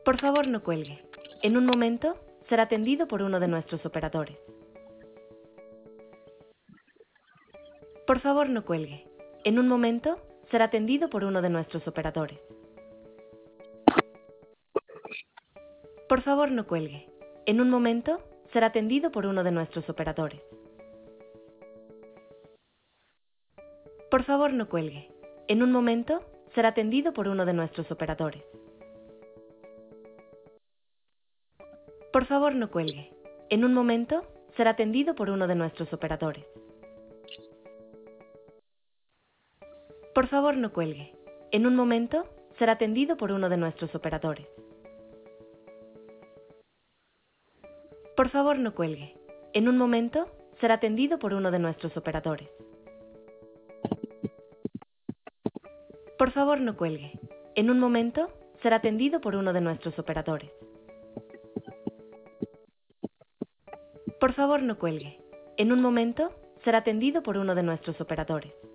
Por favor, no cuelgue. En un momento será atendido por uno de nuestros operadores. Por favor, no cuelgue. En un momento será atendido por uno de nuestros operadores. Por favor, no cuelgue. En un momento será atendido por uno de nuestros operadores. Por favor, no cuelgue. En un momento será atendido por uno de nuestros operadores. Por favor, no cuelgue. En un momento será atendido por uno de nuestros operadores. Por favor, no cuelgue. En un momento será atendido por uno de nuestros operadores. Por favor, no cuelgue. En un momento será atendido por uno de nuestros operadores. Por favor, no cuelgue. En un momento será atendido por uno de nuestros operadores. Por favor, no cuelgue. En un momento será atendido por uno de nuestros operadores.